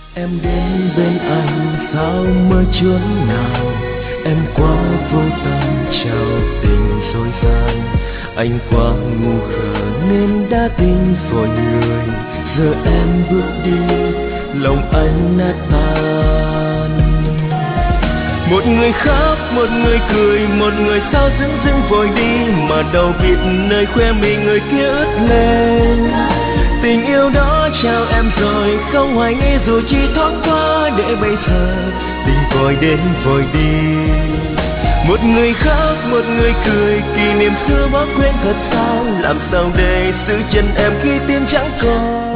Em đến bên anh sao mơ chốn nào, em quá vô tâm trao tình dối gian. Anh quá ngu khờ nên đã tin vội người, giờ em bước đi lòng anh nát tan. Một người khóc, một người cười, một người sao dưng dưng vội đi, mà đâu biết nơi khoe mình người kia ướt lên. Tình yêu đó trao em rồi, không hoài nghi dù chỉ thoáng qua, để bây giờ tình vội đến vội đi. Một người khóc, một người cười, kỷ niệm xưa bỏ quên thật sao, làm sao để giữ chân em khi tim chẳng còn.